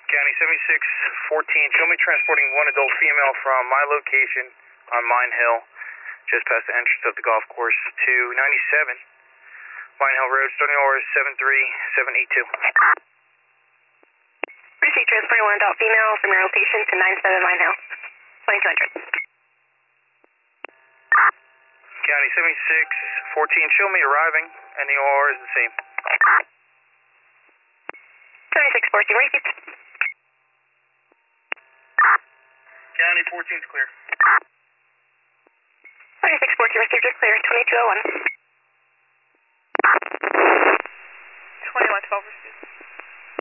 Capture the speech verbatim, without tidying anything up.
County seventy-six fourteen, show me transporting one adult female from my location on Mine Hill, just past the entrance of the golf course, to ninety-seven Mine Hill Road, starting hours seven three seven eight two. Appreciate transporting one adult female from your location to ninety-seven Mine Hill, twenty-two hundred. County seventy-six fourteen, show me arriving, and the O R is the same. seventy-six fourteen, repeat. County fourteen is clear. seventy-six fourteen, received, you're clear, twenty-two oh one.